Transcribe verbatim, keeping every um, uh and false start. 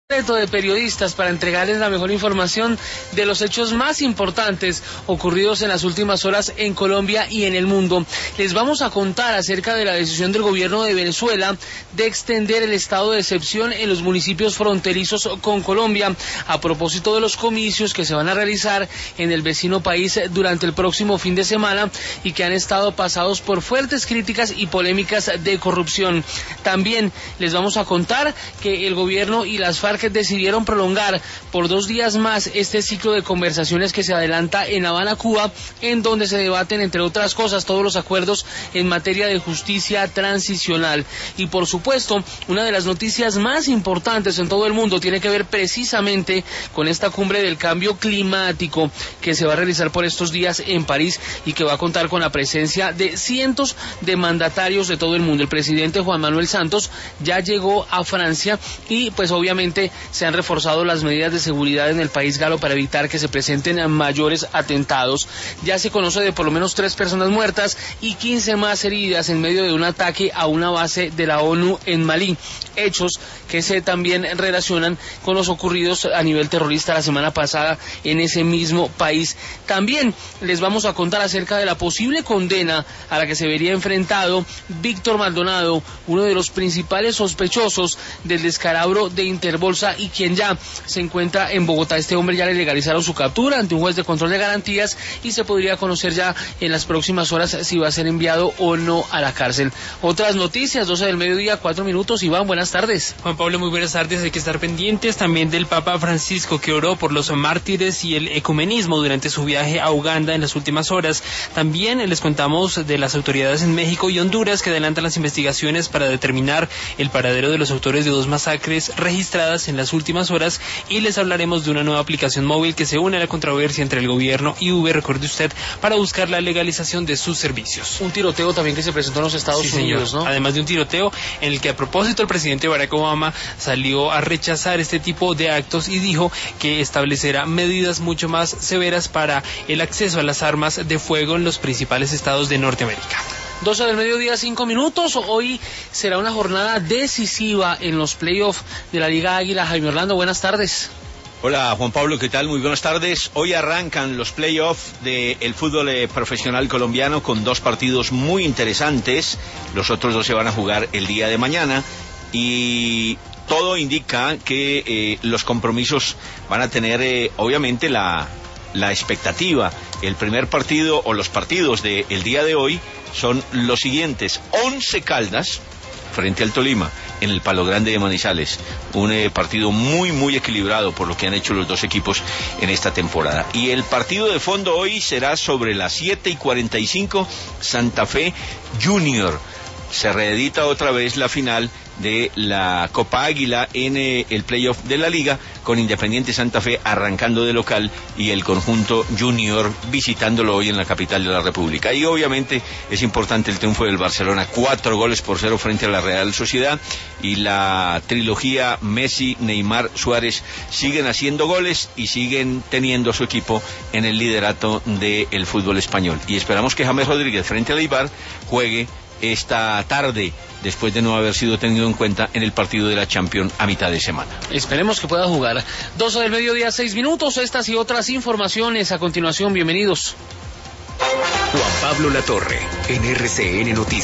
Reto de periodistas para entregarles la mejor información de los hechos más importantes ocurridos en las últimas horas en Colombia y en el mundo. Les vamos a contar acerca de la decisión del gobierno de Venezuela de extender el estado de excepción en los municipios fronterizos con Colombia a propósito de los comicios que se van a realizar en el vecino país durante el próximo fin de semana y que han estado pasados por fuertes críticas y polémicas de corrupción. También les vamos a contar que el gobierno y las FARC decidieron prolongar por dos días más este ciclo de conversaciones que se adelanta en Habana, Cuba, en donde se debaten, entre otras cosas, todos los acuerdos en materia de justicia transicional. Y por supuesto, una de las noticias más importantes en todo el mundo tiene que ver precisamente con esta cumbre del cambio climático que se va a realizar por estos días en París y que va a contar con la presencia de cientos de mandatarios de todo el mundo. El presidente Juan Manuel Santos ya llegó a Francia y pues obviamente se han reforzado las medidas de seguridad en el país galo para evitar que se presenten mayores atentados. Ya se conoce de por lo menos tres personas muertas y quince más heridas en medio de un ataque a una base de la ONU en Malí. Hechos que se también relacionan con los ocurridos a nivel terrorista la semana pasada en ese mismo país. También les vamos a contar acerca de la posible condena a la que se vería enfrentado Víctor Maldonado, uno de los principales sospechosos del descalabro de Interbolsa y quien ya se encuentra en Bogotá. Este hombre ya le legalizaron su captura ante un juez de control de garantías y se podría conocer ya en las próximas horas si va a ser enviado o no a la cárcel. Otras noticias, doce del mediodía, cuatro minutos. Iván, buenas tardes. Juan Pablo, muy buenas tardes. Hay que estar pendientes también del Papa Francisco, que oró por los mártires y el ecumenismo durante su viaje a Uganda en las últimas horas. También les contamos de las autoridades en México y Honduras que adelantan las investigaciones para determinar el paradero de los autores de dos masacres registradas en las últimas horas, y les hablaremos de una nueva aplicación móvil que se une a la controversia entre el gobierno y Uber, recuerde usted, para buscar la legalización de sus servicios. Un tiroteo también que se presentó en los Estados sí, Unidos, señor. ¿no? Además de un tiroteo en el que a propósito el presidente Barack Obama salió a rechazar este tipo de actos y dijo que establecerá medidas mucho más severas para el acceso a las armas de fuego en los principales estados de Norteamérica. doce del mediodía, cinco minutos. Hoy será una jornada decisiva en los playoffs de la Liga Águila. Jaime Orlando, buenas tardes. Hola Juan Pablo, ¿qué tal? Muy buenas tardes. Hoy arrancan los playoffs del fútbol eh, profesional colombiano con dos partidos muy interesantes. Los otros dos se van a jugar el día de mañana y todo indica que eh, los compromisos van a tener eh, obviamente la, la expectativa. El primer partido o los partidos del día de hoy son los siguientes: Once Caldas frente al Tolima en el Palo Grande de Manizales, un eh, partido muy muy equilibrado por lo que han hecho los dos equipos en esta temporada. Y el partido de fondo hoy será sobre las siete y cuarenta y cinco, Santa Fe Junior. Se reedita otra vez la final de la Copa Águila en eh, el playoff de la Liga, con Independiente Santa Fe arrancando de local y el conjunto Junior visitándolo hoy en la capital de la República. Y obviamente es importante el triunfo del Barcelona, cuatro goles por cero frente a la Real Sociedad, y la trilogía Messi, Neymar, Suárez siguen haciendo goles y siguen teniendo a su equipo en el liderato del fútbol español. Y esperamos que James Rodríguez frente al Eibar juegue esta tarde, después de no haber sido tenido en cuenta en el partido de la Champions a mitad de semana. Esperemos que pueda jugar. doce del mediodía, seis minutos. Estas y otras informaciones a continuación. Bienvenidos. Juan Pablo Latorre, en R C N Noticias.